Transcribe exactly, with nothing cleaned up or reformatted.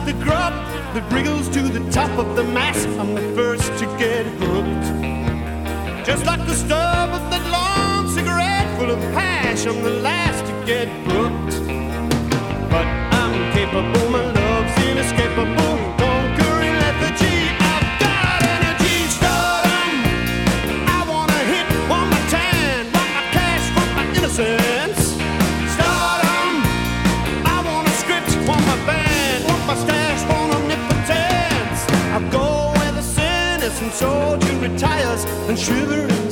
the grub that wriggles to the top of the mast. I'm the first to get hooked. Just like the stub of that long cigarette full of hash, I'm the last to get booked. But I'm capable, my love's inescapable, conquering lethargy. I've got energy, stardom. I wanna hit one more time, want my cash, want my innocence. Stardom. I want a script, want my band, want my stash, want omnipotence. I go where the senescent soldier retires and shivering